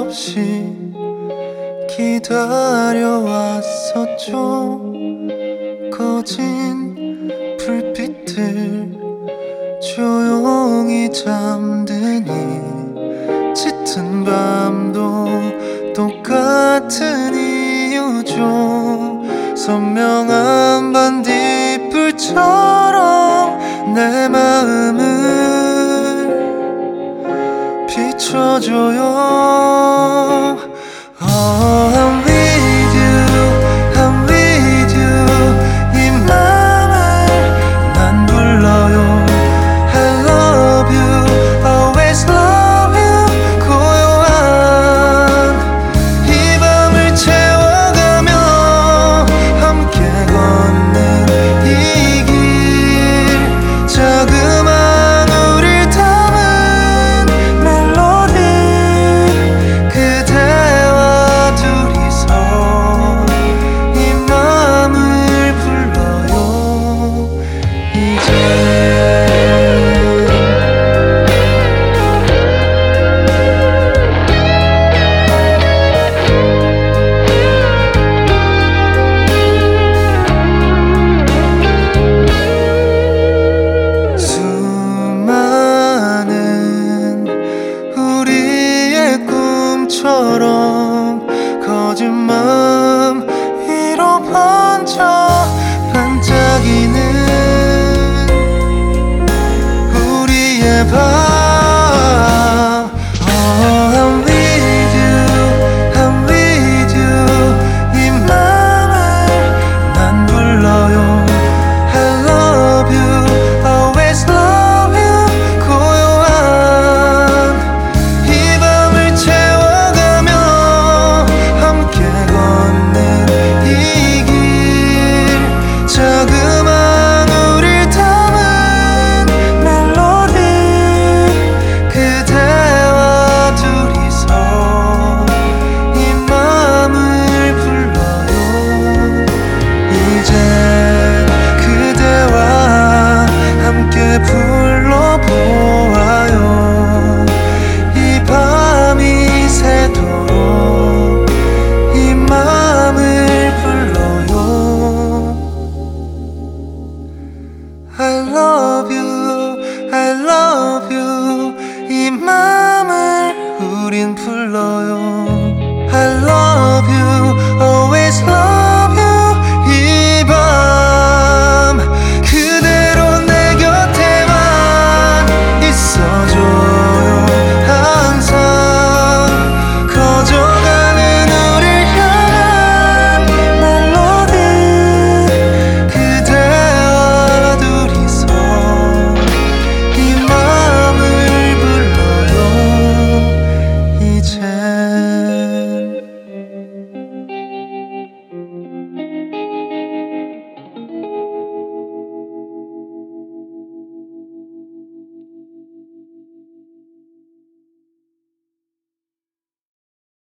없이 기다려왔었죠. 꺼진 불빛들 조용히 잠드니 짙은 밤도 똑같은 이유죠. 선명한 반딧불처럼 내 마음을 비춰줘요. I'm with you, I'm with you. 이 맘을 난 불러요. I love you, always love you. 고요한 이 밤을 채워가며 함께 걷는 이 길, 자그마한 우릴 담은 멜로디, 그대와 둘이서 이 맘을 불러요. 이제 수많은 우리의 꿈처럼 거짓 맘 위로 번져 반짝이는 우리의 밤. I'm with you, I'm with you. 이 맘을 난 불러요. I love you, always love you. 고요한 이 밤을 채워가며 함께 걷는 이 길, 자그마한 우릴 담은 멜로디, 그대와 둘이서 이 맘을 불러요. 이제 그대와 함께 불러보아요. 이 밤이 새도록 이 맘을 불러요. I love you, I love you. 이 맘을 우린 불러요.